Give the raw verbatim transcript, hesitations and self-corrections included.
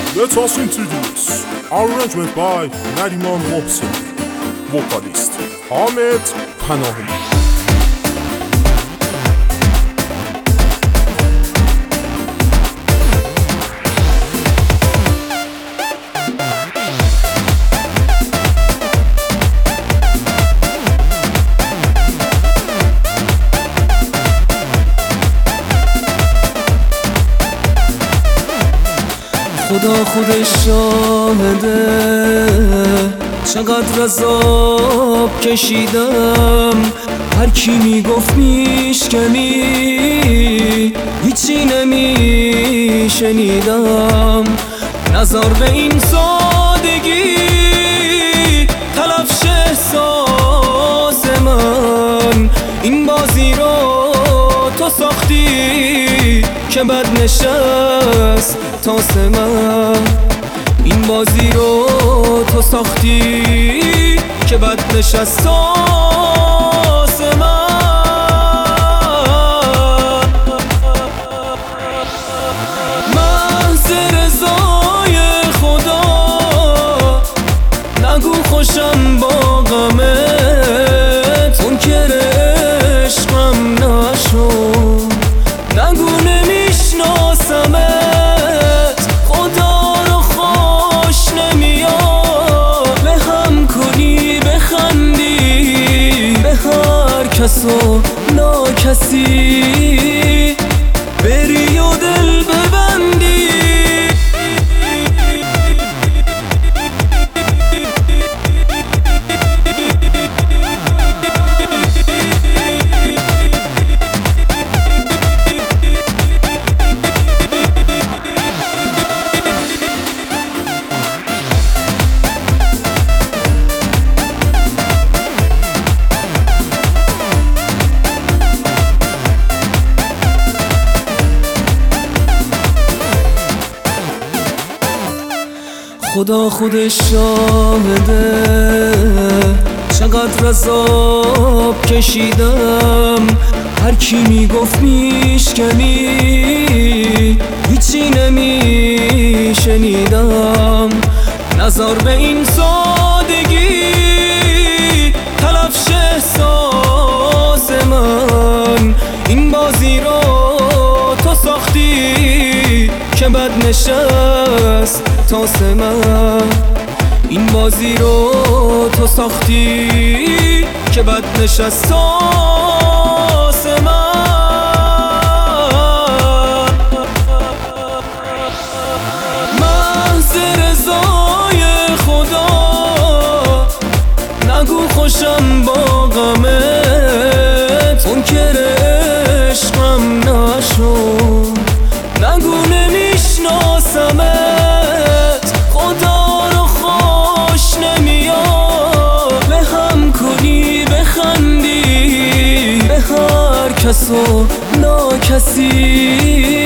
Let us introduce arrangement by Nariman Mohsen, vocalist Ahmet Panahi. خدا خودش شاهده چقدر عذاب کشیدم. هر کی میگفت میشکنی هیچی نمیشنیدم. نظر به این سادگی تلف شه احساس من. این بازی رو تو ساختی که بد نشست تاس من. این بازی رو تو ساختی که بد نشست تاس من. محض رضای خدا نگو خوشم با غمت. منکر عشقم نشو نگو نمیشناسمت. خدا رو خوش نمیاد به هم کنی بخندی به هر کس و ناکسی بری و دل ببندی. خدا خودش شاهده چقدر عذاب کشیدم. هر کی میگفت میشکنی هیچی نمیشنیدم. نظر به این سادگی تلف شه احساس من. این بازی رو تو ساختی که بد نشست تاس من. این بازی رو تو ساختی که بد نشست تاس من. محض رضای خدا نگو خوشم با غمت. منکر عشقم نشو نگو نمیشناسمت. خدا رو خوش نمیاد به هم کنی بخندی به هر کس و ناکسی